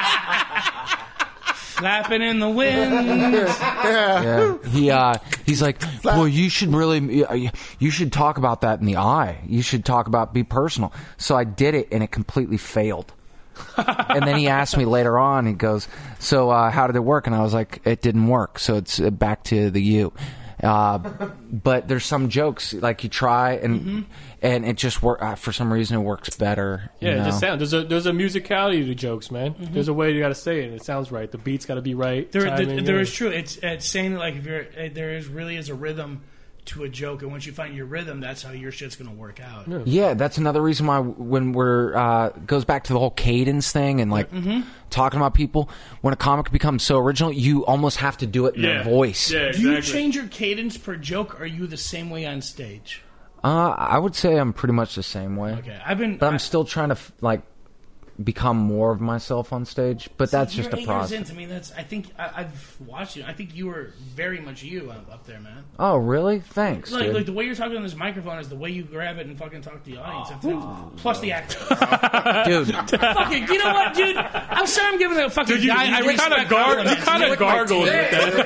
Flapping in the wind. yeah. He uh, he's like, well, you should really, you should talk about that in the eye. You should talk about, be personal. So I did it, and it completely failed. And then he asked me later on. He goes, so uh, how did it work? And I was like, it didn't work. So it's back to the you. Uh, but there's some jokes like you try and mm-hmm. and it just work uh, for some reason it works better. Yeah, you know? it just sounds there's a there's a musicality to jokes, man. Mm-hmm. There's a way you got to say it, and it sounds right. The beat's got to be right. There, timing, there, there yeah. is true. It's it's saying like if you're there is really is a rhythm to a joke, and once you find your rhythm, that's how your shit's gonna work out. Yeah, yeah that's another reason why when we're uh, goes back to the whole cadence thing and like mm-hmm. talking about people. When a comic becomes so original, you almost have to do it in yeah. their voice. Yeah, exactly. Do you change your cadence per joke, or are you the same way on stage? Uh, I would say I'm pretty much the same way. Okay, I've been, but I'm I, still trying to like become more of myself on stage. But see, that's you're just a eight process. Years into me, that's I think I, I've watched you. I think you were very much you up, up there, man. Oh, really? Thanks, like, dude. like the way you're talking on this microphone is the way you grab it and fucking talk to the audience. Oh. Plus the acting. Dude. Fucking, you know what, dude? I'm sorry I'm giving a fucking Dude, you, guy. you, I you kind of gar- you kind of gargled with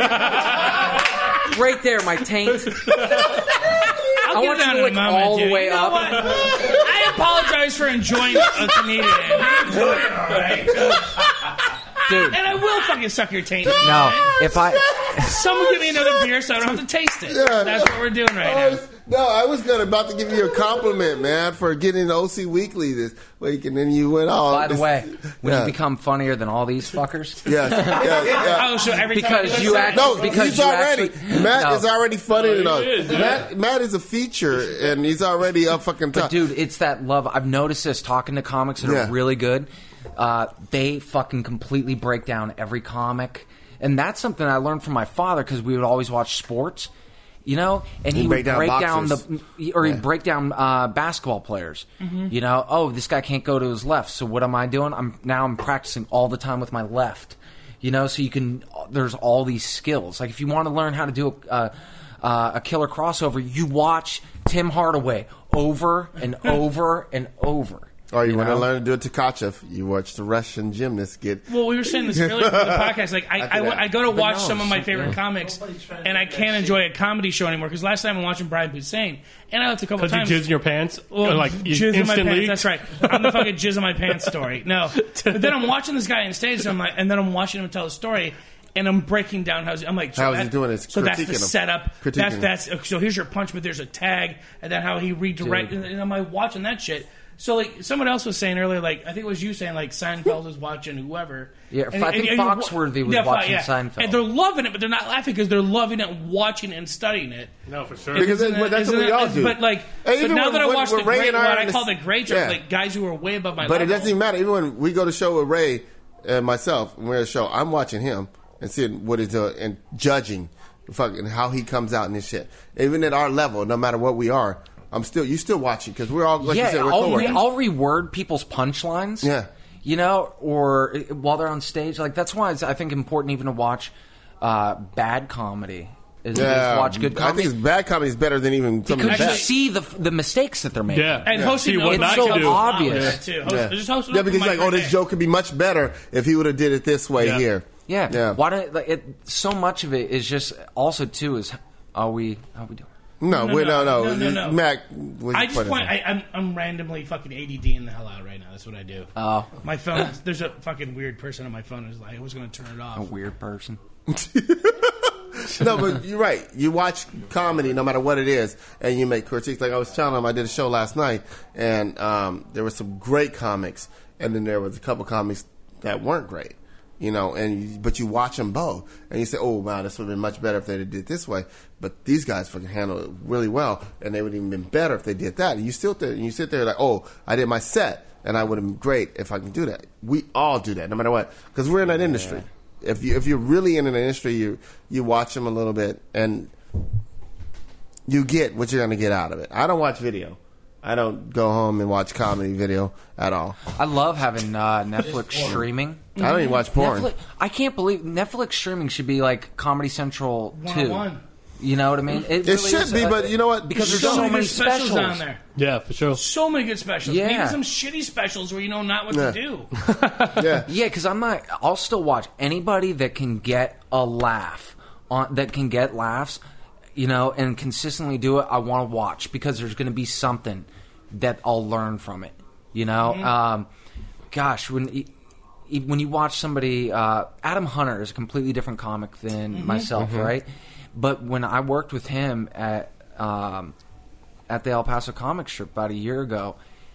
that. Right there, my taint. I'll I get want down you to in lick a moment, all dude. the way You know up. what? I apologize for enjoying a comedian. Enjoy it, all right? Dude. And I will fucking suck your taint. No, if I... Someone give me another beer so I don't have to taste it. Yeah. That's what we're doing right I now. was, no, I was gonna about to give you a compliment, man, for getting O C Weekly this week, and then you went off. By the This- way, when yeah. you become funnier than all these fuckers... Yes, yeah, yeah. Oh, so every Because time you say- act- No, Because he's you already actually- Matt No. is already funny No, enough. he is, yeah. Matt, Matt is a feature, and he's already up fucking top. But dude, it's that love. I've noticed this talking to comics that Yeah. are really good. Uh, they fucking completely break down every comic. And that's something I learned from my father because we would always watch sports, you know, and he He'd would break down break down boxers. the, or Yeah. he'd break down uh, basketball players. You know, oh, this guy can't go to his left, so what am I doing? I'm now I'm practicing all the time with my left. You know, so you can. There's all these skills. Like if you want to learn how to do a, uh, uh, a killer crossover, you watch Tim Hardaway over and over and over. Or you, You want to know? learn to do it to Tkachev, you watch the Russian gymnast get. Well, we were saying this earlier in the podcast. Like, I, I, I go to watch no, some of my shit, favorite yeah. comics, and I can't enjoy a comedy show anymore. Because last time I'm watching Brian Posehn, and I looked a couple Because you times. jizz in your pants? Well, like you jizz in my instantly? pants. That's right. I'm the fucking jizz in my pants story. No, but then I'm watching this guy on stage, and I'm like, and then I'm watching him tell a story, and I'm breaking down how I'm like, so How is he that- doing it? So that's the Critiquing him. setup. Critiquing That's him. that's so here's your punch, but there's a tag, and then how he redirects. And, and I'm like watching that shit. So like someone else was saying earlier, like I think it was you saying like Seinfeld was watching whoever. Yeah, And- I think and- and- Foxworthy was yeah, watching yeah. Seinfeld. and they're loving it, but they're not laughing because they're loving it, watching and studying it. No, for sure. Because Isn't that's what- that- that's what isn't we that- all do. But like, Hey, but even now when- that I when- watch when the Ray great, and I what are I in the- call the greats Yeah. are like guys who are way above my But level. it doesn't even matter. Even when we go to show with Ray and myself, when we're at a show, I'm watching him and seeing what he's doing and judging fucking how he comes out in this shit. Even at our level, no matter what we are, I'm still you still watching because we're all like yeah, you said, we're I'll, re- coworkers. I'll reword people's punchlines. Yeah. You know, or uh, while they're on stage. Like, that's why it's, I think, important even to watch uh, bad comedy. Is, Yeah, is watch good I comedy. think it's bad comedy is better than even some of the because you best. see the the mistakes that they're making. Yeah. And yeah. hosting See what knows not it's to so do. obvious. Yeah, too. Host, Yeah, Just host it yeah up because for like, my oh, this birthday. joke could be much better if he would have did it this way Yeah. here. Yeah. Yeah. Why don't like, it? So much of it is just also too is are we how we doing? No, No, we no, no, no, no, no. Mac. what's I your just point of point. view? I, I'm I'm randomly fucking A D D-ing the hell out right now. That's what I do. Oh, My phone. There's a fucking weird person on my phone who's like, I was going to turn it off. a weird person. No, but you're right. You watch comedy, no matter what it is, and you make critiques. Like I was telling them, I did a show last night, and um, there were some great comics, and then there was a couple comics that weren't great. You know, and you, but you watch them both, and you say, "Oh wow, this would have been much better if they did it this way." But these guys fucking handle it really well, and they would have even been better if they did that. And you still there, and you sit there like, "Oh, I did my set, and I would have been great if I can do that." We all do that, no matter what, because we're in that industry. If you if you're really in an industry, you you watch them a little bit, and you get what you're going to get out of it. I don't watch video. I don't go home and watch comedy video at all. I love having uh, Netflix streaming. I don't even watch porn. Netflix, I can't believe Netflix streaming should be like Comedy Central two. One-on-one. You know what I mean? It really should is, be, uh, but you know what? because there's so, so many many good specials, specials on there. Yeah, for sure. So many good specials. Yeah. Maybe some shitty specials where you know not what Yeah. to do. Yeah. Yeah, because I'm not. I'll still watch anybody that can get a laugh on that can get laughs, you know, and consistently do it. I want to watch because there's going to be something that I'll learn from it. You know, Mm-hmm. um, gosh, when y- y- when you watch somebody, uh, Adam Hunter is a completely different comic than Mm-hmm. myself, right? But when I worked with him at um, at the El Paso Comic Strip about a year ago,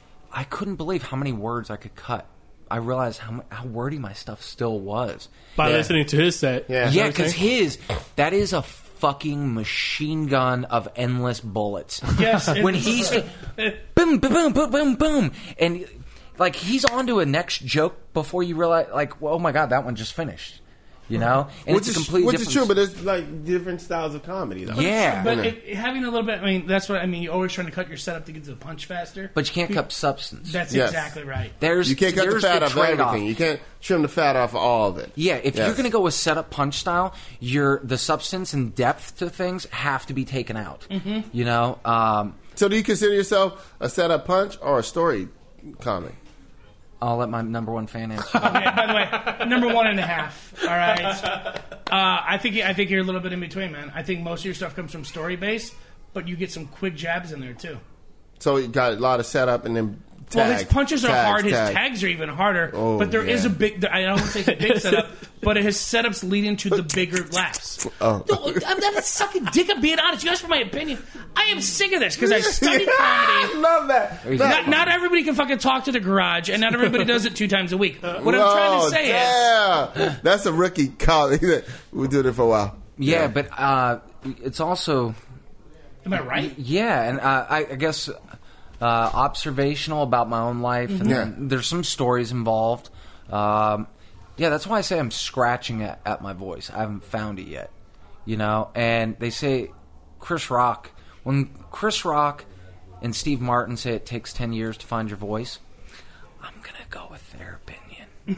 I couldn't believe how many words I could cut. I realized how mu- how wordy my stuff still was. By Yeah. listening to his set. Yeah. Yeah, You know what I'm because saying? his that is a fucking machine gun of endless bullets. Yes. when it's- he's boom, boom, boom, boom, boom, boom, and like he's on to a next joke before you realize, like, well, oh my god, that one just finished. You know, and Which it's a is completely which is different. true, but there's like different styles of comedy, though. yeah, But Yeah. it, having a little bit, I mean, that's what I mean. You're always trying to cut your setup to get to the punch faster. but you can't cut substance. That's Yes. exactly right. There's You can't cut the there's fat off of trade-off. everything. You can't trim the fat off of all of it. Yeah, if Yes. you're going to go with setup punch style, your the substance and depth to things have to be taken out. Mm-hmm. You know, um, So, do you consider yourself a setup punch or a story comic? I'll let my number one fan answer. Okay, by the way, number one and a half. All right. Uh, I think I think you're a little bit in between, man. I think most of your stuff comes from story based, but you get some quick jabs in there too. So, you got a lot of setup and then tag. Well, his punches are tags, hard. His tag. tags are even harder. Oh, but there is yeah. a big. I don't want to say it's a big setup, but his setups lead into the bigger laughs. Oh. No, I'm not sucking dick. I'm being honest. You asked for my opinion. I am sick of this because I studied comedy. Love that. Not, not everybody can fucking talk to the garage, and not everybody does it two times a week. What I'm trying to say is, is, that's a rookie comedy. We did it for a while. yeah, but uh, it's also am I right? yeah, and uh, I, I guess uh, observational about my own life, and Yeah. then there's some stories involved. Um, yeah, that's why I say I'm scratching at, at my voice. I haven't found it yet, you know. And they say Chris Rock, when Chris Rock and Steve Martin say it takes ten years to find your voice, I'm gonna go with their opinion.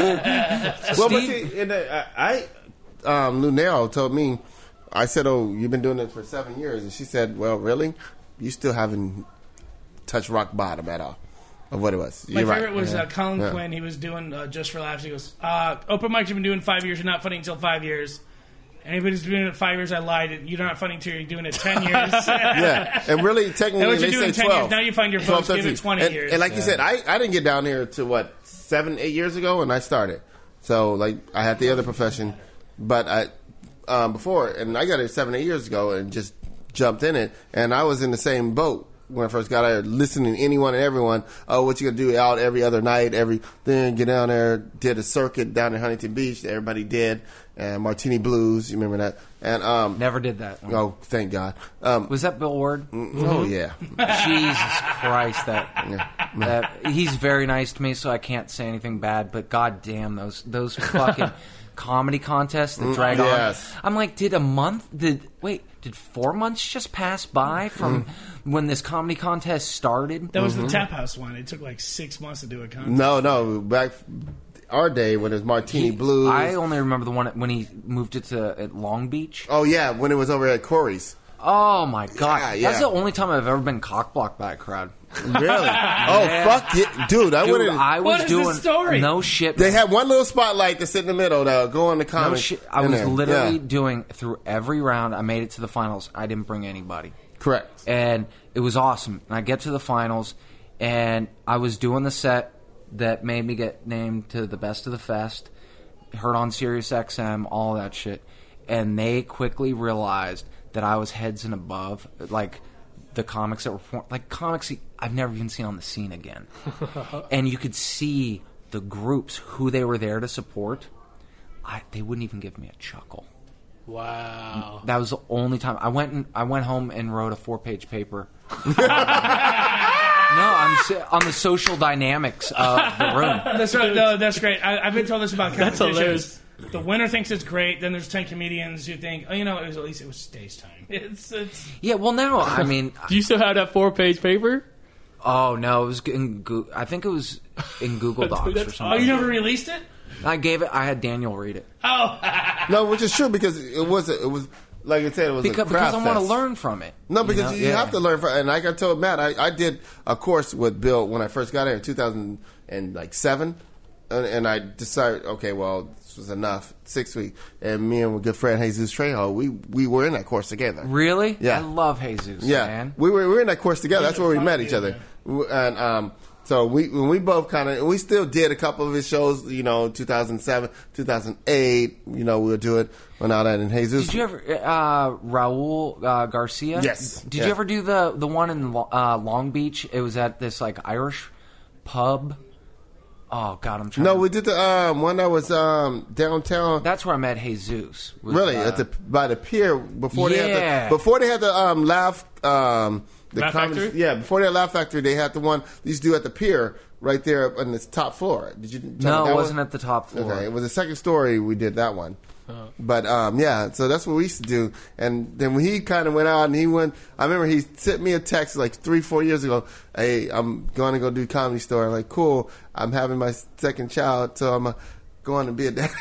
Well, but see, in the, I, I um, Lunel told me, I said, "Oh, you've been doing it for seven years," and she said, "Well, really? You still haven't touched rock bottom at all of what it was." My You're favorite right. was uh, Colin Yeah. Quinn. He was doing uh, Just for Laughs. He goes, uh, "Open mics you've been doing five years. You're not funny until five years. Anybody's doing it five years. I lied. You're not funny until you're doing it ten years." Yeah, and really, technically, And what they you're doing say ten twelve. years. Now you find your twelve, folks. Give it thirteen. twenty and, years. And like you said, I, I didn't get down here to what seven, eight years ago, and I started. So like I had the other profession, but I um, before, and I got it seven, eight years ago, and just jumped in it. And I was in the same boat when I first got out here, listening to anyone and everyone. Oh, what you gonna do out every other night? Every then get down there, did a circuit down in Huntington Beach. That everybody did, and Martini Blues. You remember that? And um, Never did that. oh, thank God. Um, Was that Bill Ward? oh yeah. Jesus Christ, that that he's very nice to me, so I can't say anything bad. But god damn those those fucking comedy contests that drag yes. on. I'm like, did a month? Did wait? Did four months just pass by from when this comedy contest started? That was the Tap House one. It took like six months to do a contest. No, no. Back our day when it was Martini Blues. I only remember the one when he moved it to at Long Beach. oh yeah, when it was over at Corey's. Oh my god, Yeah, yeah. that's the only time I've ever been cockblocked by a crowd. Really? Oh fuck yeah, dude! I Dude, wouldn't. I was What is the doing story? no shit. They man. had one little spotlight to sit in the middle to go on the No comic. shit. I in was there. literally Yeah. doing through every round. I made it to the finals. I didn't bring anybody. Correct. And it was awesome. And I get to the finals, and I was doing the set that made me get named to the Best of the Fest, heard on Sirius X M, all that shit. And they quickly realized that I was heads and above, like the comics that were, like comics I've never even seen on the scene again. And you could see the groups, who they were there to support. I, they wouldn't even give me a chuckle. Wow. That was the only time. I went and I went home and wrote a four-page paper. No, I'm on the social dynamics of the room. That's right. No, that's great. I, I've been told this about That's competitions. The winner thinks it's great. Then there's ten comedians who think, oh, you know, it was at least it was stage time. It's, it's Yeah, well, now I mean, Do you still have that four-page paper? oh no, it was in. Go- I think it was in Google Docs or That's- oh, something. you never released it? I gave it. I had Daniel read it Oh, No, which is true because it was a, it was like I said, it was because, a craft because I want to fest. learn from it. No, because know? you, Yeah. have to learn from. And like I told Matt, I, I did a course with Bill when I first got here in two thousand seven, and, and I decided, okay, well, this was enough. Six weeks, and me and my good friend Jesus Trejo, we we were in that course together. Really? Yeah. I love Jesus. Yeah, man. we were we were in that course together. He's That's a where we fun met dude, each other, man. and um, so we when we both kind of we still did a couple of his shows. You know, two thousand seven, two thousand eight. You know, we would do it when all that in Jesus. Did you ever uh, Raul uh, Garcia? Yes. Did Yeah. you ever do the the one in uh, Long Beach? It was at this like Irish pub. Oh God, I'm trying. No, to... we did the um, one that was um, downtown. That's where I met Jesus. was, Really, uh, at the by the pier before they Yeah. had the before they had the um, laugh um, the Laugh comedy- Factory? Yeah, before they had Laugh Factory, they had the one they used to do at the pier right there on this top floor. Did you? tell me No, that it wasn't one? at the top floor. Okay, it was the second story. We did that one. But um, yeah, so that's what we used to do. And then when he kind of went out and he went, I remember he sent me a text like three, four years ago. Hey, I'm going to go do Comedy Store. I'm like, cool. I'm having my second child, so I'm uh, going to be a daddy.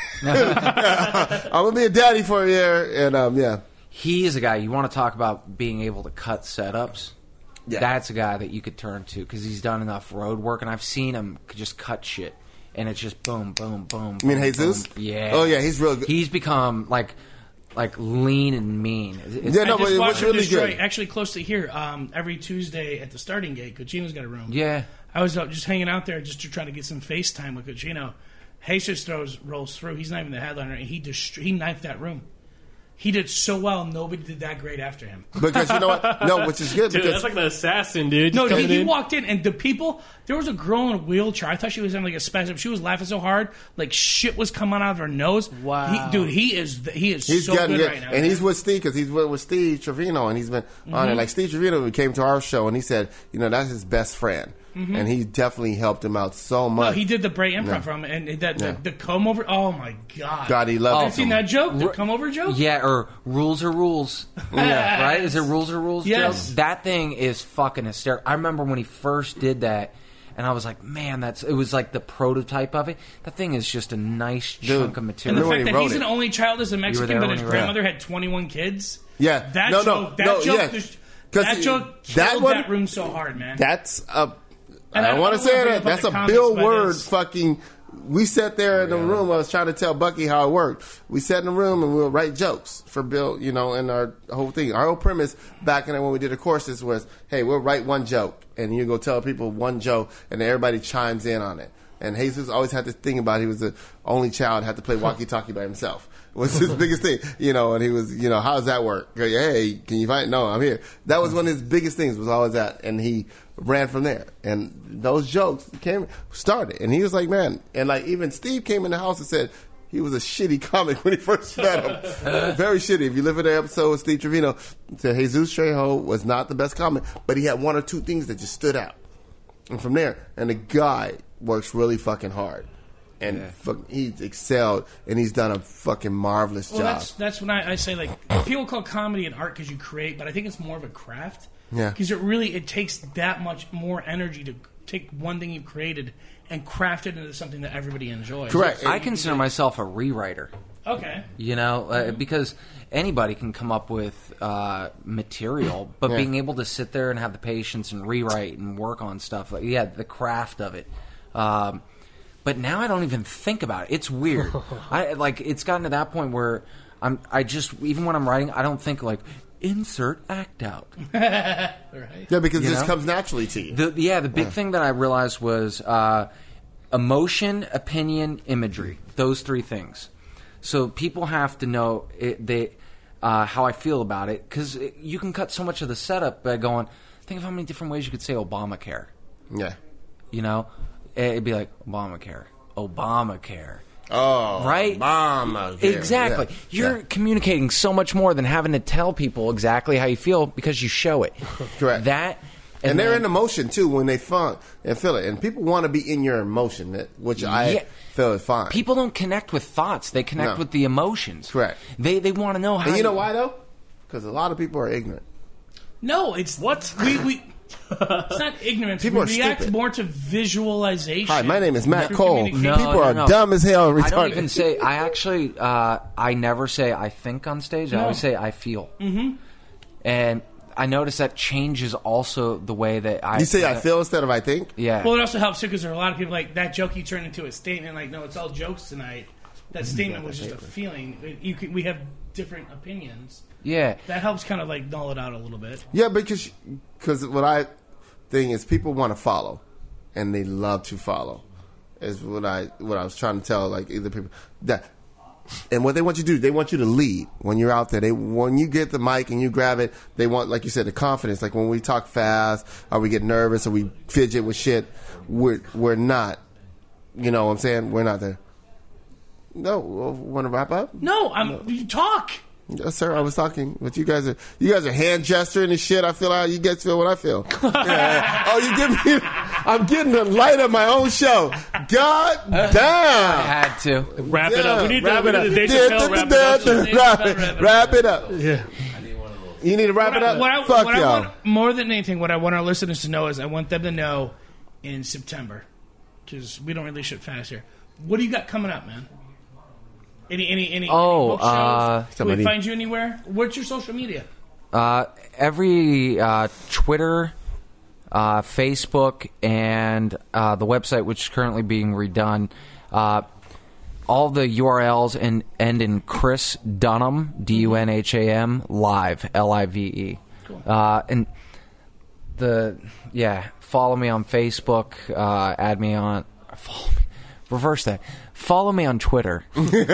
I'm gonna be a daddy for a year. And um, yeah, He is a guy you want to talk about being able to cut setups. Yeah. That's a guy that you could turn to because he's done enough road work, and I've seen him just cut shit, and it's just boom, boom, boom. You mean boom, Jesus? boom. Yeah. Oh, yeah, he's real good. He's become like, like lean and mean. It's- Yeah, no, I but just it was watched him really destroy, good. actually close to here, um, every Tuesday at the starting gate. Cochino's got a room. yeah. I was uh, just hanging out there just to try to get some FaceTime with Cochino. Jesus throws rolls through. He's not even the headliner, and he dest- he knifed that room. He did so well. Nobody did that great after him. because you know what? No, which is good Dude, because that's like the assassin, dude. No, Just he, coming he in. walked in, and the people. There was a girl in a wheelchair. I thought she was in like a spasm. She was laughing so hard, like shit was coming out of her nose. Wow. he, dude, he is the, he is he's so gotten good good, right now. and man. he's with Steve because he's with, with Steve Trevino, and he's been on it. Like Steve Trevino came to our show, and he said, you know, that's his best friend, and he definitely helped him out so much. No, he did the Bray improv Yeah. from it, and that Yeah. the, the comb over. Oh my god! God, he loved Have it. you seen that joke? The come over joke? Yeah, or rules are rules. Yeah. Right? Is it rules are rules? Yes. Joe? That thing is fucking hysterical. I remember when he first did that, and I was like, man, that's it was like the prototype of it. That thing is just a nice chunk of And material. the Remember when fact he that wrote he's it. an only child as a Mexican, there but when his he wrote grandmother had twenty-one kids. Yeah, That no, joke, no, that no, joke, yeah. just- 'Cause that he- joke that killed one- that room so hard, man. That's a. And I I don't want to don't say wanna bring that. up That's other a comics, Bill but Word it's- fucking. We sat there in the room. I was trying to tell Bucky how it worked. We sat in the room and we would write jokes for Bill, you know, and our whole thing. Our whole premise back in the, when we did the courses was, hey, we'll write one joke and you go tell people one joke and everybody chimes in on it. And Jesus always had this thing about he was the only child, had to play walkie-talkie by himself. Was his biggest thing, you know, and he was, you know, how does that work? Hey, can you find? No, I'm here. That was one of his biggest things. Was always that, and he ran from there. And those jokes came started, and he was like, man, and like even Steve came in the house and said he was a shitty comic when he first met him. Very shitty. If you live in the episode with Steve Trevino, said Jesus Trejo was not the best comic, but he had one or two things that just stood out. And from there, and the guy works really fucking hard. And Yeah. fuck, he's excelled, and he's done a fucking marvelous Well, job. that's that's when I, I say like people call comedy an art because you create, but I think it's more of a craft. Yeah. Because it really it takes that much more energy to take one thing you've created and craft it into something that everybody enjoys. Correct. I consider myself a rewriter. Okay. You know, uh, because anybody can come up with uh, material, but Yeah. being able to sit there and have the patience and rewrite and work on stuff, like, yeah, the craft of it. Um, but now I don't even think about it. It's weird. I like it's gotten to that point where I'm. I just even when I'm writing, I don't think like insert act out. Right. Yeah, because You this know? comes naturally to you. The, yeah, the big thing that I realized was uh, emotion, opinion, imagery. Those three things. So people have to know it, they, uh, how I feel about it, because you can cut so much of the setup by going, think of how many different ways you could say Obamacare. Yeah. You know? It'd be like, Obamacare. Obamacare. Oh, Right? Mama. Exactly. Yeah. You're Yeah. communicating so much more than having to tell people exactly how you feel because you show it. Correct. That And, they're then- in emotion too when they fun and feel it. And people want to be in your emotion, that- which I Yeah. feel is fine. People don't connect with thoughts; they connect No. with the emotions. Correct. They they want to know how. and you know why though? Because a lot of people are ignorant. No, it's What? we we. It's not ignorance. People we are react stupid. more to visualization. Hi, my name is Matt through Cole. communication. No, People no, are no. dumb as hell and retarded. I don't even say. I actually. Uh, I never say I think on stage. I No. always say I feel. Mm-hmm. And I notice that changes also the way that I. you say I uh, feel instead of I think? Yeah. Well, it also helps too because there are a lot of people like that joke you turned into a statement. Like, no, it's all jokes tonight. That statement was just a feeling. You can, we have different opinions. yeah. That helps kind of like null it out a little bit. Yeah, because because what I think is people want to follow, and they love to follow. Is what I what I was trying to tell like either people that, and what they want you to do, they want you to lead when you're out there. They when you get the mic and you grab it, they want, like you said, the confidence. Like when we talk fast, or we get nervous, or we fidget with shit, we're we're not. You know what I'm saying? We're not there. No, want to wrap up? No, I'm. You talk. Yes, sir. I was talking, but you guys are you guys are hand gesturing and shit. I feel how you guys feel what I feel. Yeah. Oh, you give me. I'm getting the light of my own show. God I damn. had to. Wrap it up. We need wrap to, it we up. need to Dave Yeah, Chappelle wrap it da- up. da- da- Wrap it. Wrap it up. Yeah. You need to wrap it up. What I, Fuck what I y'all. want, more than anything, what I want our listeners to know is I want them to know in September, because we don't really shit fast here. What do you got coming up, man? Any any any, Oh, any book shows? uh, Can we somebody- find you anywhere? What's your social media? Uh, every uh, Twitter, uh, Facebook, and uh, the website, which is currently being redone, uh, all the U R Ls and end in Chris Dunham, D U N H A M, live, L I V E. Cool. Uh, and the yeah, follow me on Facebook, uh, add me on, follow me, reverse that. Follow me on Twitter. and then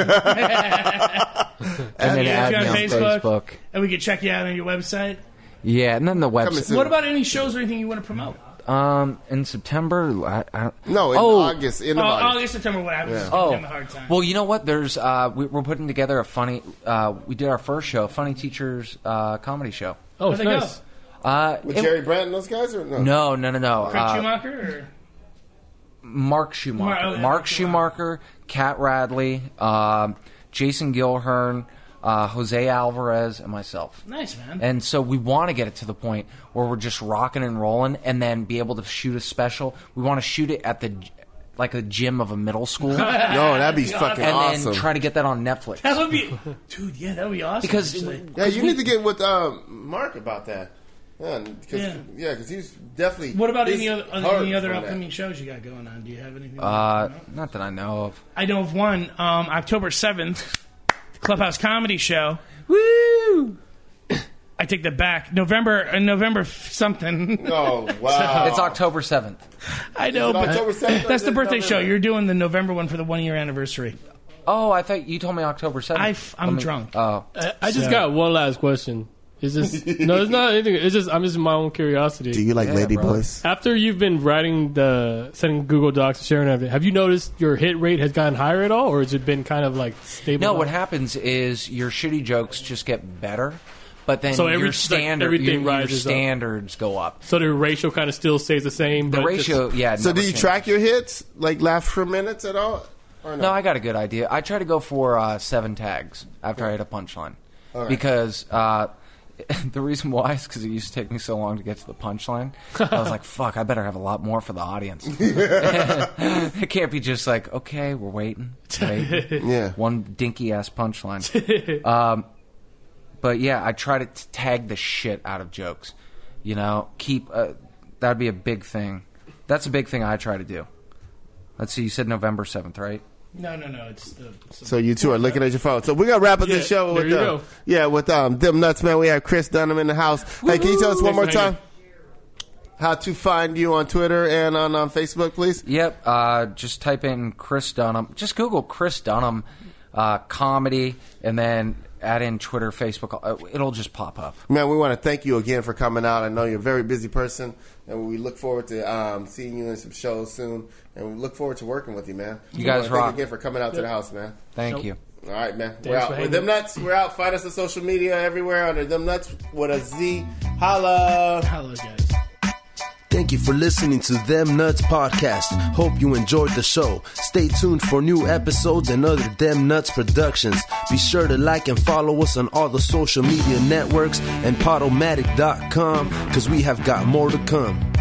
Yeah, add if me you're on on Facebook. Facebook. And we can check you out on your website. Yeah, and then the Coming website. soon. What about any shows or anything you want to promote? Um, in September, I, I, No, in oh, August. In Oh, the August. August, September, what happens? Yeah. Oh, Give them a hard time. well, you know what? There's uh, we, we're putting together a funny. Uh, we did our first show, Funny Teachers uh, comedy show. Oh, How'd it's they nice. Uh, With it- Jerry Brandt and those guys? Or no? no, no, no, no. Craig Uh, Schumacher? Or? Mark Schumacher, Mar- oh, yeah, Mark Mark Schumacher, Kat Radley, um, Jason Gilhern, uh, Jose Alvarez, and myself. Nice, man. And so we want to get it to the point where we're just rocking and rolling, and then be able to shoot a special. We want to shoot it at the like a gym of a middle school, and No, that'd be fucking awesome. then try to get that on Netflix. that would be, dude. Yeah, that would be awesome. Because actually. yeah, you need to get with um, Mark about that. Yeah, because Yeah. yeah, because he's definitely. What about he's any other hard any other from that. upcoming shows you got going on? Do you have anything? Uh, not that I know of. I know of one. Um, October seventh, Clubhouse Comedy Show. Woo! I take that back. November, uh, November f- something. Oh wow! It's October seventh. I know, Is it but October seventh or that's is the it birthday show. November? You're doing the November one for the one year anniversary. Oh, I thought you told me October seventh. I f- I'm drunk. Oh, I, I just So- got one last question. Is this no? It's not anything. It's just I'm just my own curiosity. Do you like Yeah, lady brother. boys? After you've been writing the sending Google Docs and sharing everything, have you noticed your hit rate has gotten higher at all, or has it been kind of like stable? no. now? What happens is your shitty jokes just get better, but then So every- your like, standard, everything your, your rises up. standards go up. So the ratio kind of still stays the same. The but ratio, just- yeah. So never do you changes. track your hits, like laugh for minutes at all? Or No, I got a good idea. I try to go for uh, seven tags after I hit a punchline, right. because uh, the reason why is because it used to take me so long to get to the punchline. I was like, "Fuck, I better have a lot more for the audience." It can't be just like, "Okay, we're waiting, waiting." Yeah. One dinky ass punchline. um, but yeah, I try to t- tag the shit out of jokes. You know, keep uh, that'd be a big thing. That's a big thing I try to do. Let's see. You said November seventh, right? No, no, no. It's the. It's the So you two are looking at your phone. So we're gonna wrap up Yeah, this show there with you uh, go. yeah, with um them nuts, man. We have Chris Dunham in the house. Hey, can you tell us one Thanks more for time hanging. how to find you on Twitter and on, on Facebook, please? Yep. Uh, just type in Chris Dunham. Just Google Chris Dunham uh, comedy, and then add in Twitter, Facebook. Uh, It'll just pop up. Man, we want to thank you again for coming out. I know you're a very busy person, and we look forward to um, seeing you in some shows soon. And we look forward to working with you, man. You We guys wanna thank rock. you again for coming out to the house, man. Thank Nope. you. All right, man. Thanks We're out. for With hanging. Them Nuts, we're out. Find us on social media everywhere under Them Nuts with a Z. Holla. Hello, guys. Thank you for listening to Them Nuts Podcast. Hope you enjoyed the show. Stay tuned for new episodes and other Them Nuts productions. Be sure to like and follow us on all the social media networks and Podomatic dot com because we have got more to come.